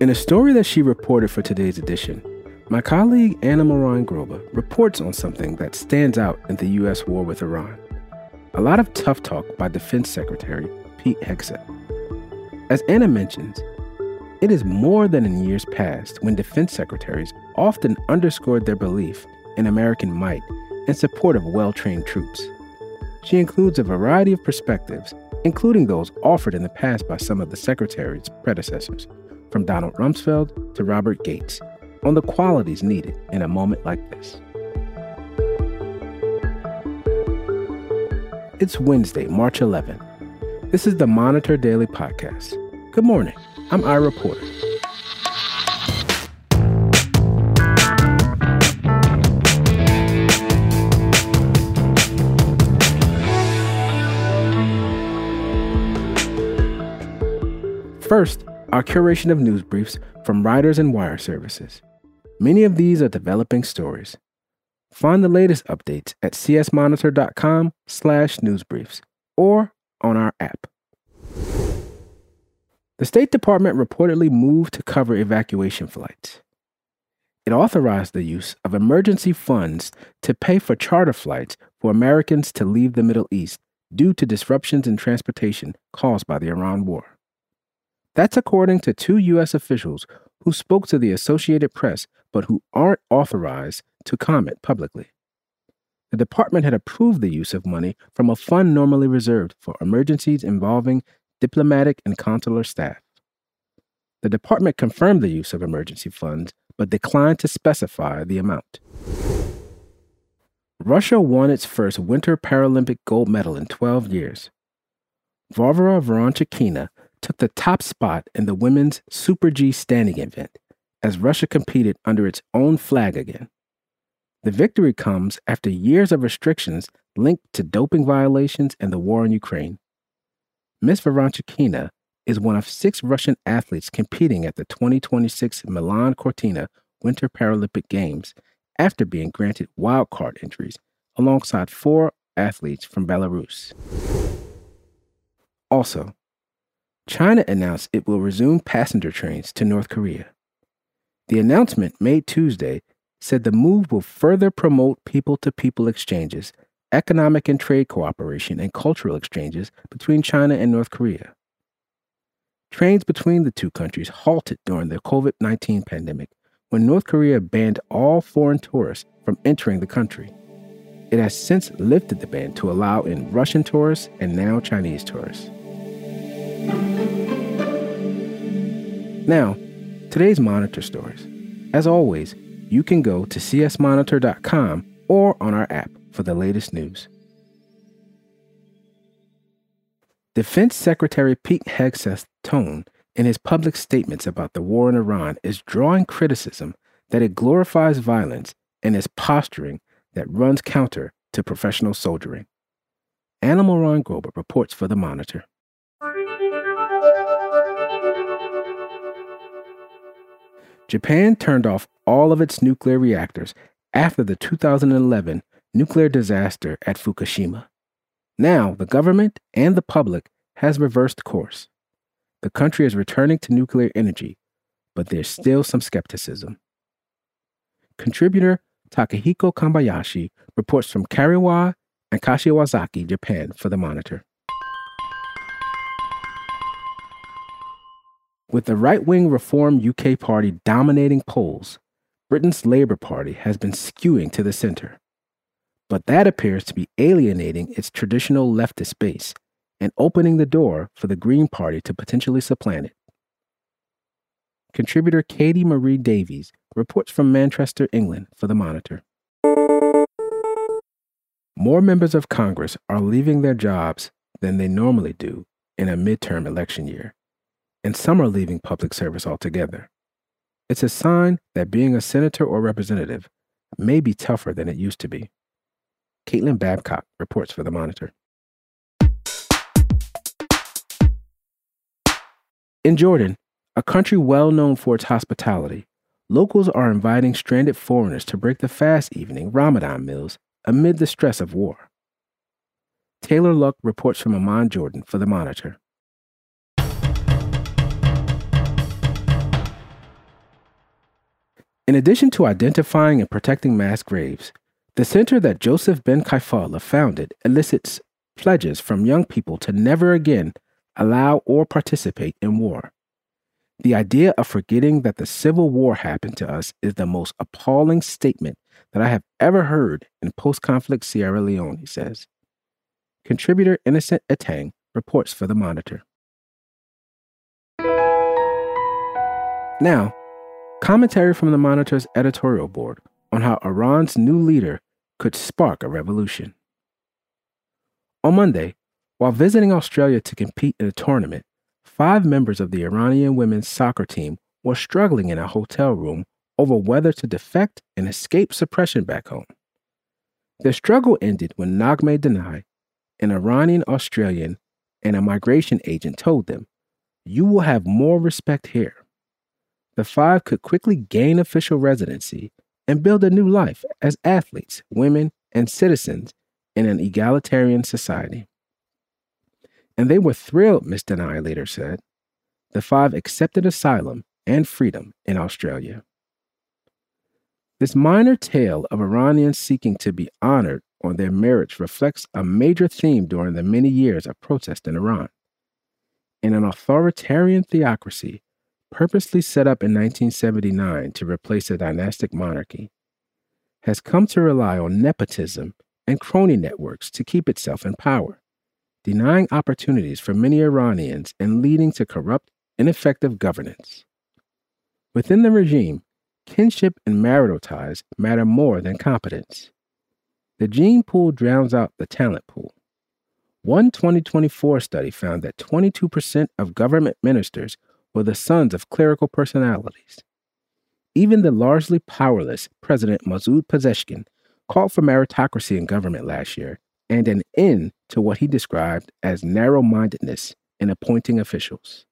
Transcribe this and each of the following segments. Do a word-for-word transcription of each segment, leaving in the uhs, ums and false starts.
In a story that she reported for today's edition, my colleague Anna Moran-Grober reports on something that stands out in the U S war with Iran. A lot of tough talk by Defense Secretary Pete Hegseth. As Anna mentions, it is more than in years past when defense secretaries often underscored their belief in American might in support of well-trained troops. She includes a variety of perspectives, including those offered in the past by some of the secretary's predecessors, from Donald Rumsfeld to Robert Gates, on the qualities needed in a moment like this. It's Wednesday, March eleventh. This is the Monitor Daily Podcast. Good morning. I'm Ira Porter. First, our curation of news briefs from Reuters and Wire services. Many of these are developing stories. Find the latest updates at csmonitor.com slash newsbriefs or on our app. The State Department reportedly moved to cover evacuation flights. It authorized the use of emergency funds to pay for charter flights for Americans to leave the Middle East due to disruptions in transportation caused by the Iran war. That's according to two U S officials who spoke to the Associated Press but who aren't authorized to comment publicly. The department had approved the use of money from a fund normally reserved for emergencies involving diplomatic and consular staff. The department confirmed the use of emergency funds but declined to specify the amount. Russia won its first Winter Paralympic gold medal in twelve years. Varvara Voronchikina took the top spot in the women's Super G standing event as Russia competed under its own flag again. The victory comes after years of restrictions linked to doping violations and the war in Ukraine. Miss Voronchikina is one of six Russian athletes competing at the twenty twenty-six Milan Cortina Winter Paralympic Games after being granted wildcard entries alongside four athletes from Belarus. Also, China announced it will resume passenger trains to North Korea. The announcement made Tuesday said the move will further promote people-to-people exchanges, economic and trade cooperation, and cultural exchanges between China and North Korea. Trains between the two countries halted during the covid nineteen pandemic when North Korea banned all foreign tourists from entering the country. It has since lifted the ban to allow in Russian tourists and now Chinese tourists. Now, today's Monitor stories. As always, you can go to c s monitor dot com or on our app for the latest news. Defense Secretary Pete Hegseth's tone in his public statements about the war in Iran is drawing criticism that it glorifies violence and is posturing that runs counter to professional soldiering. Anna Moran-Grober reports for the Monitor. Japan turned off all of its nuclear reactors after the two thousand eleven nuclear disaster at Fukushima. Now, the government and the public has reversed course. The country is returning to nuclear energy, but there's still some skepticism. Contributor Takahiko Kambayashi reports from Kariwa and Kashiwazaki, Japan, for the Monitor. With the right-wing Reform U K Party dominating polls, Britain's Labour Party has been skewing to the center. But that appears to be alienating its traditional leftist base and opening the door for the Green Party to potentially supplant it. Contributor Katie Marie Davies reports from Manchester, England, for the Monitor. More members of Congress are leaving their jobs than they normally do in a midterm election year, and some are leaving public service altogether. It's a sign that being a senator or representative may be tougher than it used to be. Caitlin Babcock reports for the Monitor. In Jordan, a country well known for its hospitality, locals are inviting stranded foreigners to break the fast evening Ramadan meals amid the stress of war. Taylor Luck reports from Amman, Jordan, for the Monitor. In addition to identifying and protecting mass graves, the center that Joseph Ben Kaifala founded elicits pledges from young people to never again allow or participate in war. The idea of forgetting that the Civil War happened to us is the most appalling statement that I have ever heard in post-conflict Sierra Leone, he says. Contributor Innocent Etang reports for The Monitor. Now, commentary from The Monitor's editorial board on how Iran's new leader could spark a revolution. On Monday, while visiting Australia to compete in a tournament, five members of the Iranian women's soccer team were struggling in a hotel room over whether to defect and escape suppression back home. The struggle ended when Naghmeh Denai, an Iranian Australian and a migration agent, told them, "You will have more respect here." The five could quickly gain official residency and build a new life as athletes, women, and citizens in an egalitarian society. And they were thrilled, Miz Denai later said. The five accepted asylum and freedom in Australia. This minor tale of Iranians seeking to be honored on their merits reflects a major theme during the many years of protest in Iran. In an authoritarian theocracy, purposely set up in nineteen seventy-nine to replace a dynastic monarchy, has come to rely on nepotism and crony networks to keep itself in power, denying opportunities for many Iranians and leading to corrupt, ineffective governance. Within the regime, kinship and marital ties matter more than competence. The gene pool drowns out the talent pool. One twenty twenty-four study found that twenty-two percent of government ministers were the sons of clerical personalities. Even the largely powerless President Masoud Pezeshkian called for meritocracy in government last year and an end to what he described as narrow-mindedness in appointing officials.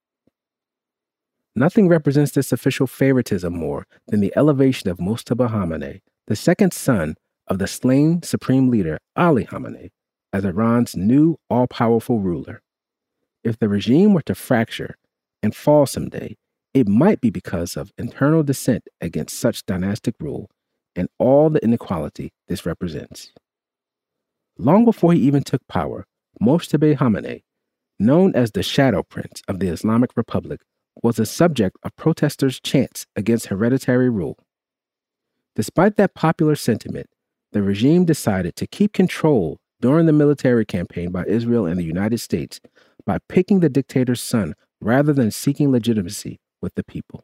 Nothing represents this official favoritism more than the elevation of Mojtaba Khamenei, the second son of the slain supreme leader Ali Khamenei, as Iran's new all-powerful ruler. If the regime were to fracture and fall someday, it might be because of internal dissent against such dynastic rule and all the inequality this represents. Long before he even took power, Mojtaba Khamenei, known as the Shadow Prince of the Islamic Republic, was a subject of protesters' chants against hereditary rule. Despite that popular sentiment, the regime decided to keep control during the military campaign by Israel and the United States by picking the dictator's son rather than seeking legitimacy with the people.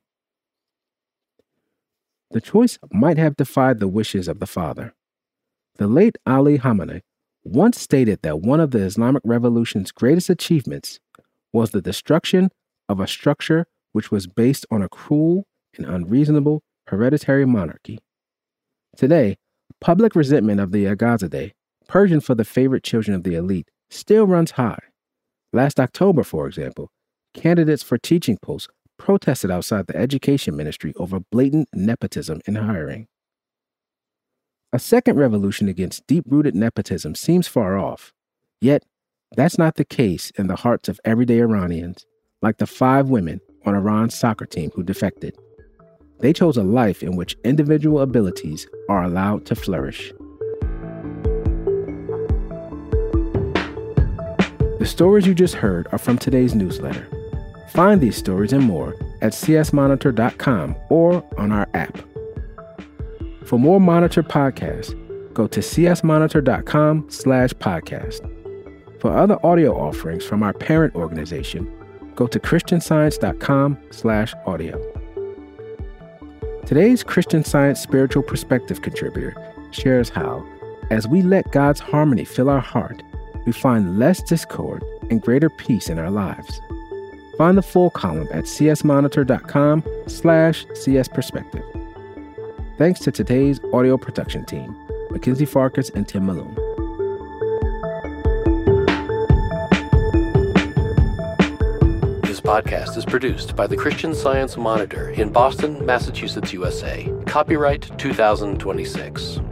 The choice might have defied the wishes of the father. The late Ali Khamenei once stated that one of the Islamic Revolution's greatest achievements was the destruction of a structure which was based on a cruel and unreasonable hereditary monarchy. Today, public resentment of the Agazadeh, Persian for the favorite children of the elite, still runs high. Last October, for example, candidates for teaching posts protested outside the education ministry over blatant nepotism in hiring. A second revolution against deep-rooted nepotism seems far off, yet that's not the case in the hearts of everyday Iranians, like the five women on Iran's soccer team who defected. They chose a life in which individual abilities are allowed to flourish. The stories you just heard are from today's newsletter. Find these stories and more at c s monitor dot com or on our app. For more Monitor podcasts, go to c s monitor dot com slash podcast. For other audio offerings from our parent organization, go to christian science dot com slash audio. Today's Christian Science Spiritual Perspective contributor shares how, as we let God's harmony fill our heart, we find less discord and greater peace in our lives. Find the full column at c s monitor dot com slash c s perspective. Thanks to today's audio production team, Mackenzie Farkas and Tim Malone. This podcast is produced by the Christian Science Monitor in Boston, Massachusetts, U S A. Copyright two thousand twenty-six.